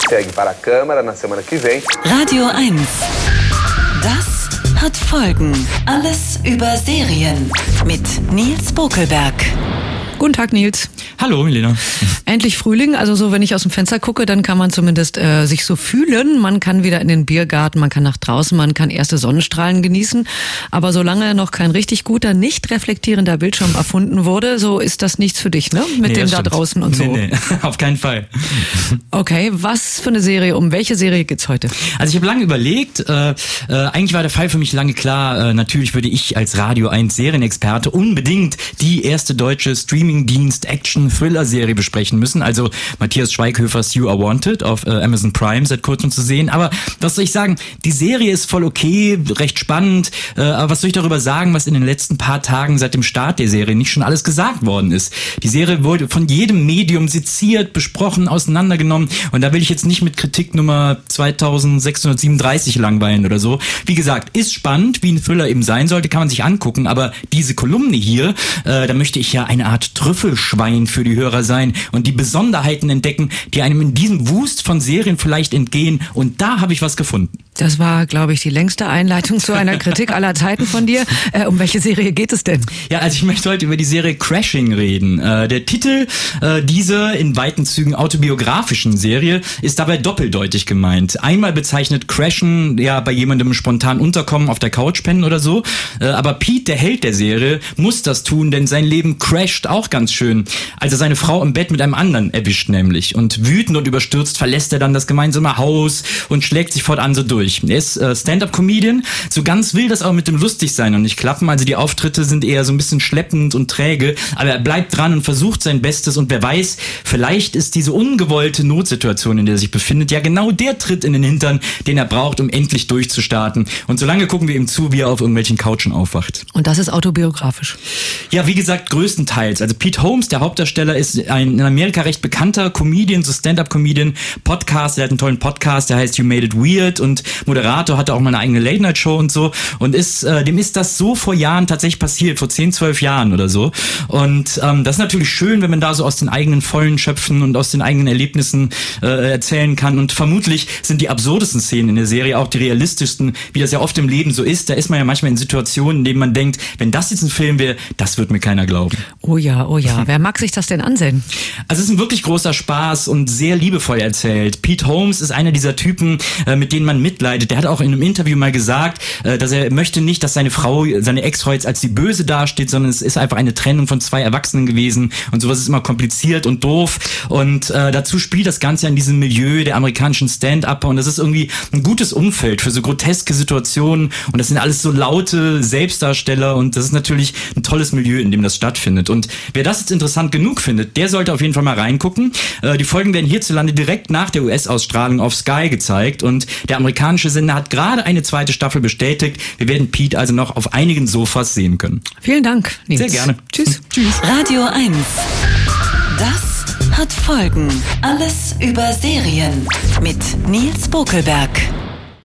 segue para a Câmara na semana que vem. Radio 1. Das hat Folgen. Alles über Serien mit Nils Bokelberg. Guten Tag, Nils. Hallo, Milena. Endlich Frühling, also so, wenn ich aus dem Fenster gucke, dann kann man zumindest sich so fühlen. Man kann wieder in den Biergarten, man kann nach draußen, man kann erste Sonnenstrahlen genießen. Aber solange noch kein richtig guter, nicht reflektierender Bildschirm erfunden wurde, so ist das nichts für dich, ne? Mit dem da draußen und so. Nee, auf keinen Fall. Okay, was für eine Serie, um welche Serie geht's heute? Also ich habe lange überlegt, eigentlich war der Fall für mich lange klar, natürlich würde ich als Radio 1 Serienexperte unbedingt die erste deutsche Streaming-Dienst-Action-Thriller-Serie besprechen müssen. Also Matthias Schweighöfers You Are Wanted auf Amazon Prime seit kurzem zu sehen. Aber was soll ich sagen, die Serie ist voll okay, recht spannend. Aber was soll ich darüber sagen, was in den letzten paar Tagen seit dem Start der Serie nicht schon alles gesagt worden ist? Die Serie wurde von jedem Medium seziert, besprochen, auseinandergenommen. Und da will ich jetzt nicht mit Kritik Nummer 2637 langweilen oder so. Wie gesagt, ist spannend, wie ein Thriller eben sein sollte, kann man sich angucken. Aber diese Kolumne hier, da möchte ich ja eine Art Trüffelschwein für die Hörer sein und die Besonderheiten entdecken, die einem in diesem Wust von Serien vielleicht entgehen. Und da habe ich was gefunden. Das war, glaube ich, die längste Einleitung zu einer Kritik aller Zeiten von dir. Um welche Serie geht es denn? Ja, also ich möchte heute über die Serie Crashing reden. Der Titel dieser in weiten Zügen autobiografischen Serie ist dabei doppeldeutig gemeint. Einmal bezeichnet Crashen ja bei jemandem spontan unterkommen, auf der Couch pennen oder so. Aber Pete, der Held der Serie, muss das tun, denn sein Leben crasht auch ganz schön, als er seine Frau im Bett mit einem anderen erwischt nämlich. Und wütend und überstürzt verlässt er dann das gemeinsame Haus und schlägt sich fortan so durch. Er ist Stand-up-Comedian, so ganz will das aber mit dem Lustigsein noch nicht klappen, also die Auftritte sind eher so ein bisschen schleppend und träge, aber er bleibt dran und versucht sein Bestes und wer weiß, vielleicht ist diese ungewollte Notsituation, in der er sich befindet, ja genau der Tritt in den Hintern, den er braucht, um endlich durchzustarten. Und solange gucken wir ihm zu, wie er auf irgendwelchen Couchen aufwacht. Und das ist autobiografisch? Ja, wie gesagt, größtenteils. Also Pete Holmes, der Hauptdarsteller, ist ein in Amerika recht bekannter Comedian, so Stand-up-Comedian, Podcast, der hat einen tollen Podcast, der heißt You Made It Weird und Moderator, hatte auch mal eine eigene Late-Night-Show und so und dem ist das so vor Jahren tatsächlich passiert, vor 10, 12 Jahren oder so und das ist natürlich schön, wenn man da so aus den eigenen Vollen schöpfen und aus den eigenen Erlebnissen erzählen kann und vermutlich sind die absurdesten Szenen in der Serie auch die realistischsten, wie das ja oft im Leben so ist, da ist man ja manchmal in Situationen, in denen man denkt, wenn das jetzt ein Film wäre, das wird mir keiner glauben. Oh ja, wer mag sich das denn ansehen? Also es ist ein wirklich großer Spaß und sehr liebevoll erzählt. Pete Holmes ist einer dieser Typen, mit denen man mitleidet. Der hat auch in einem Interview mal gesagt, dass er möchte nicht, dass seine Ex-Frau jetzt als die Böse dasteht, sondern es ist einfach eine Trennung von zwei Erwachsenen gewesen und sowas ist immer kompliziert und doof und dazu spielt das Ganze in diesem Milieu der amerikanischen Stand-Upper und das ist irgendwie ein gutes Umfeld für so groteske Situationen und das sind alles so laute Selbstdarsteller und das ist natürlich ein tolles Milieu, in dem das stattfindet und wer das jetzt interessant genug findet, der sollte auf jeden Fall mal reingucken. Die Folgen werden hierzulande direkt nach der US-Ausstrahlung auf Sky gezeigt und der amerikanische Sender hat gerade eine zweite Staffel bestätigt. Wir werden Pete also noch auf einigen Sofas sehen können. Vielen Dank, Nils. Sehr gerne. Tschüss. Tschüss. Radio 1. Das hat Folgen. Alles über Serien mit Nils Bokelberg.